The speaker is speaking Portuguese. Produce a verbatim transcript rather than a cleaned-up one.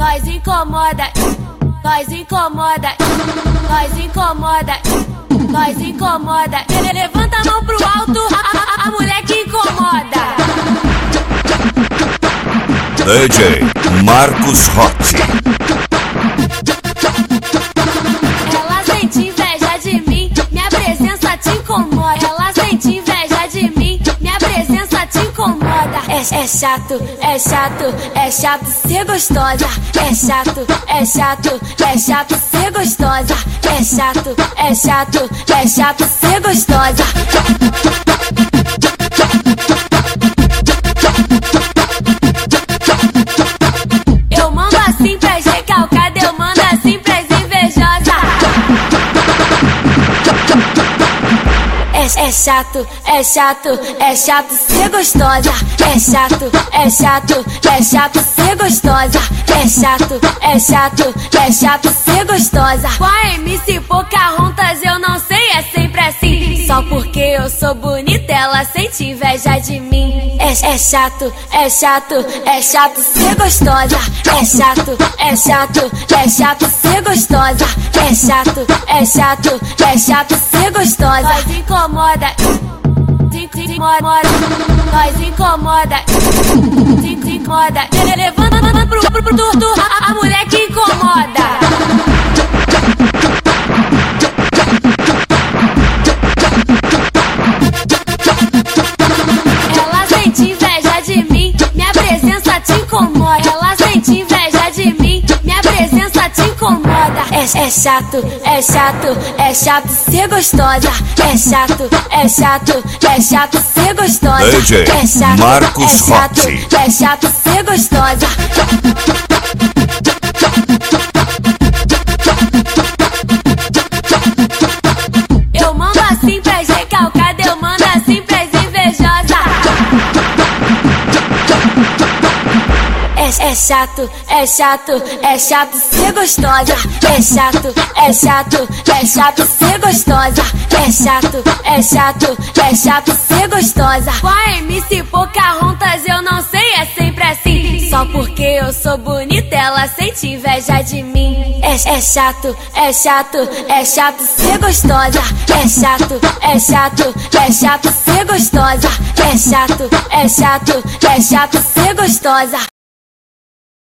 nós incomoda, nós incomoda, nós incomoda, nós incomoda. Ele levanta a mão pro alto, a, a, a mulher que incomoda. D J Marcos Hot. Ela sente inveja de mim, minha presença te incomoda. Ela sente inveja de mim, minha presença te incomoda. É, é chato, é chato, é chato ser gostosa. É chato, é chato, é chato ser gostosa. É chato, é chato, é chato ser gostosa. Eu mando assim pras recalcadas, eu mando assim pras invejosas. É, é chato, é chato, é chato ser gostosa. É chato, é chato, é chato ser gostosa. É chato, é chato, é chato ser gostosa. Com a M C Pocahontas eu não sei, é sempre assim. Só porque eu sou bonita ela sente inveja de mim. É, é chato, é chato, é chato ser gostosa. É chato, é chato, é chato ser gostosa. É chato, é chato, é chato ser gostosa. Nós incomoda, incomoda, nós incomoda, incomoda. Ele levanta pro, pro, pro, pro, a, a mulher que incomoda. Ela sente inveja de mim, minha presença te incomoda. Ela sente inveja de mim, minha presença te incomoda. É, é chato, é chato, é chato ser gostosa. É chato, é chato, é chato ser gostosa. D J é chato, Marcos é chato, Hot. é chato ser gostosa. Eu mando assim pras recalcadas, eu mando assim pras invejosas. É, é chato, é chato, é chato ser gostosa. É chato, é chato, é chato ser gostosa. É chato, é chato, é chato ser gostosa. Com a M C Pocahontas eu não sei, é sempre assim. Só porque eu sou bonita ela sente inveja de mim. É, é chato, é chato, é chato ser gostosa. É chato, é chato, é chato ser gostosa. É chato, é chato, é chato ser gostosa.